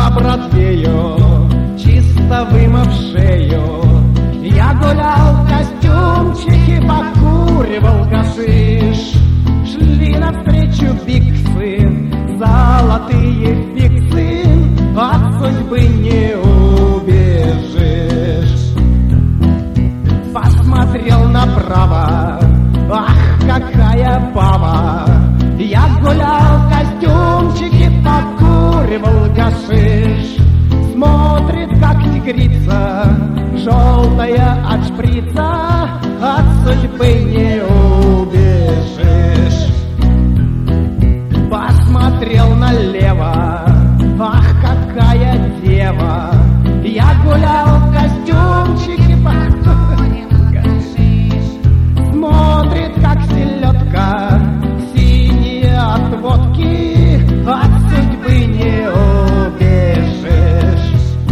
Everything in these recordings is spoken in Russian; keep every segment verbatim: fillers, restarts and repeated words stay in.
по Бродвею, чисто вымыв шею. Я гулял в костюмчике, покуривал гашиш. Шли навстречу биксы, золотые фиксы, от судьбы не убежишь. Посмотрел направо, ах, какая баба. Я гулял в костюмчике, покуривал гашиш. Смотрит, как тигрица, желтая от шприца, от судьбы не убежишь. Посмотрел налево, ах, какая дева. Я гулял в костюмчике, покуривал гашиш. Смотрит, как селедка, синяя от водки, от судьбы не убежишь.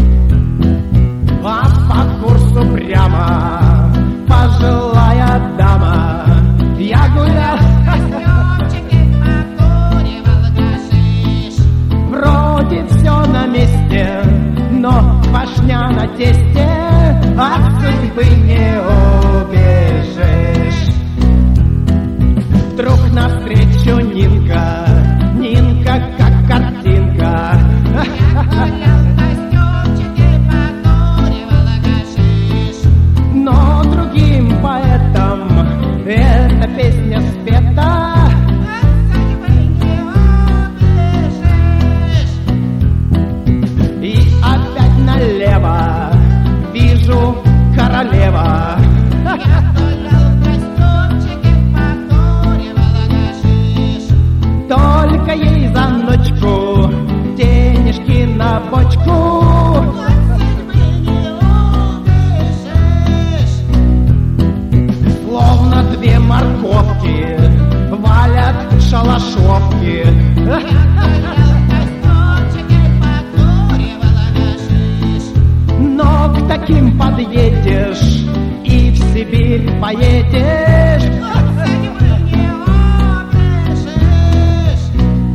А по курсу прямо пожилая дама. Я гулял в костюмчике, покуривал гашиш. Вроде все на месте, но башня на тесте, от судьбы не убежишь. Вдруг навстречу Нинка, Нинка как картинка. Я гулял в костюмчике, покуривал гашиш. Но другим поэтам эта песня спета, от судьбы не убежишь. и опять налево вижу королева. Я гулял в костюмчике, покуривал гашиш. Только ей за ночку денежки на бочку, От судьбы не убежишь. словно две морковки валят шалашовки. Я гулял в костюмчике, покуривал гашиш. Но к таким подъедешь и в Сибирь поедешь. От судьбы не убежишь.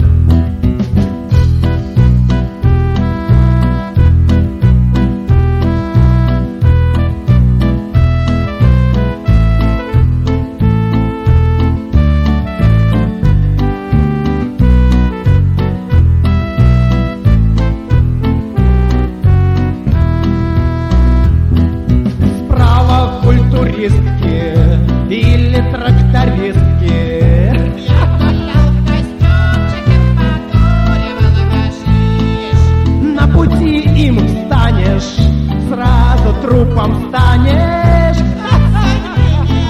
Справа культуристки или трактористки. Я гулял в костюмчике, покуривал гашиш. На пути им встанешь, сразу трупом станешь. От судьбы не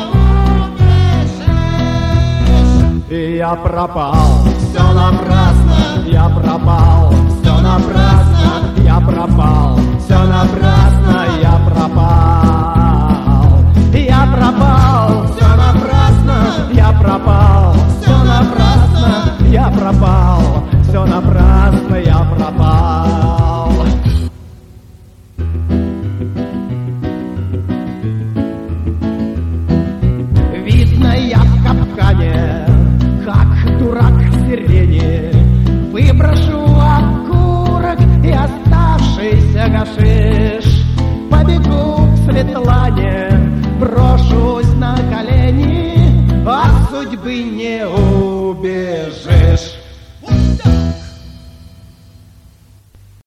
убежишь. И я пропал, все напрасно, я пропал, все напрасно, я пропал, все напрасно, я пропал. Я пропал, все напрасно, я пропал, все напрасно, я пропал, все напрасно, я пропал. Видно, я в капкане, как дурак в сирене. Выброшу окурок и оставшийся гашиш. Побегу к Светлане, брошусь на колени, от судьбы не убежишь.